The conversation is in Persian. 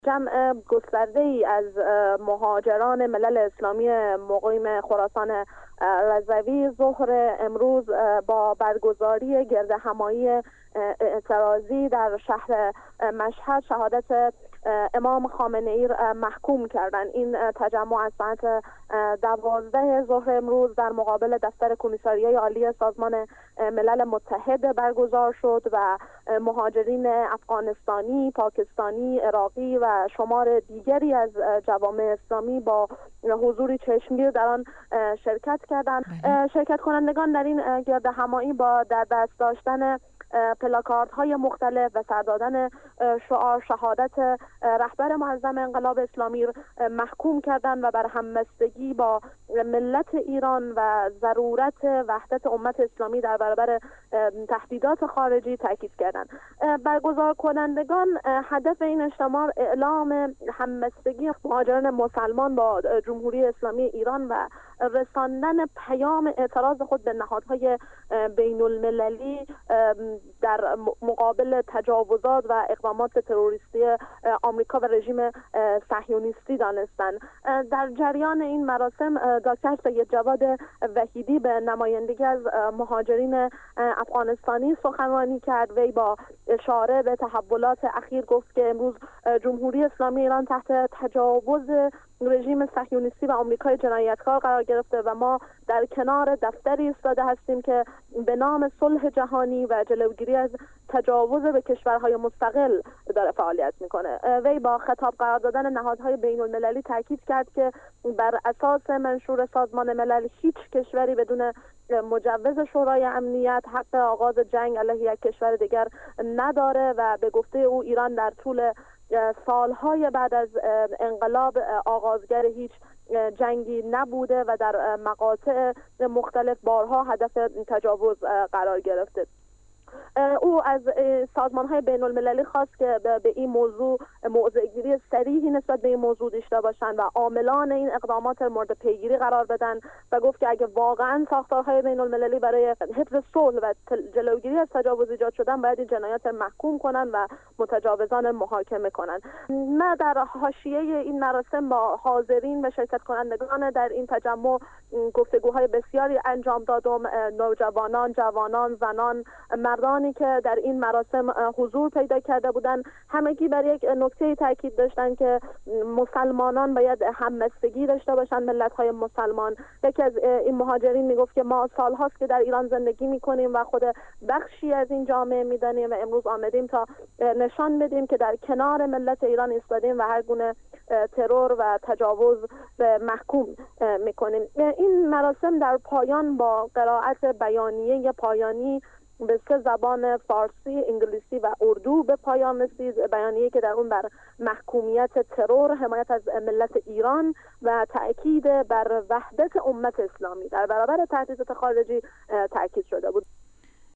جمع گسترده‌ای از مهاجران ملل اسلامی مقیم خراسان رضوی ظهر امروز با برگزاری گردهمایی اعتراضی در شهر مشهد شهادت امام خامنه‌ای محکوم کردند. این تجمع از ساعت 12 ظهر امروز در مقابل دفتر کمیساریای عالی سازمان ملل متحد برگزار شد و مهاجرین افغانستانی، پاکستانی، عراقی و شمار دیگری از جوامع اسلامی با حضوری چشمگیر در آن شرکت کردند. شرکت کنندگان در این گردهمایی با در دست داشتن پلاکاردهای مختلف و سر دادن شعار شهادت رهبر معظم انقلاب اسلامی محکوم کردند و بر همبستگی با ملت ایران و ضرورت وحدت امت اسلامی در برابر تهدیدات خارجی تاکید کردند. برگزار کنندگان هدف این اجتماع اعلام همبستگی مهاجران مسلمان با جمهوری اسلامی ایران و رساندن پیام اعتراض خود به نهادهای بین المللی در مقابل تجاوزات و اقدامات تروریستی آمریکا و رژیم صهیونیستی دانستند. در جریان این مراسم دکتر سید جواد وحیدی به نمایندگی از مهاجرین افغانستانی سخنرانی کرد. وی با اشاره به تحولات اخیر گفت که امروز جمهوری اسلامی ایران تحت تجاوز رژیم صهیونیستی و آمریکای جنایتکار قرار گرفته و ما در کنار دفتری ایستاده هستیم که به نام صلح جهانی و جلوگیری از تجاوز به کشورهای مستقل داره فعالیت میکنه. وی با خطاب قرار دادن نهادهای بین المللی تاکید کرد که بر اساس منشور سازمان ملل هیچ کشوری بدون مجوز شورای امنیت حق آغاز جنگ علیه یک کشور دیگر نداره و به گفته او ایران در طول سالهای بعد از انقلاب آغازگر هیچ جنگی نبوده و در مقاطع مختلف بارها هدف تجاوز قرار گرفته. او از سازمان‌های بین المللی خواست که به این موضوع موضع‌گیری صریحی نسبت به این موضوع داشته باشند و عاملان این اقدامات مورد پیگیری قرار بدن و گفت که اگه واقعا ساختارهای بین المللی برای حفظ صلح و جلوگیری از تجاوز ایجاد شدن باید این جنایات محکوم کنن و متجاوزان محاکمه کنن. من در حاشیه این مراسم با حاضرین و شرکت کنندگان در این تجمع گفتگوهای بسیاری انجام دادم. نوجوانان، جوانان، زنان، مردانی که در این مراسم حضور پیدا کرده بودند همگی بر یک نکته تاکید داشتند که مسلمانان باید همبستگی داشته باشند، ملت‌های مسلمان. یکی از این مهاجرین میگفت که ما سال‌هاست که در ایران زندگی می‌کنیم و خود بخشی از این جامعه می‌دانیم و امروز آمدیم تا نشان بدیم که در کنار ملت ایران ایستادیم و هر گونه ترور و تجاوز محکوم می‌کنیم. این مراسم در پایان با قرائت بیانیه پایانی به 3 زبان فارسی، انگلیسی و اردو به پایان رسید. بیانیه‌ای که در اون بر محکومیت ترور، حمایت از ملت ایران و تأکید بر وحدت امت اسلامی در برابر تهدیدات خارجی تأکید شده بود.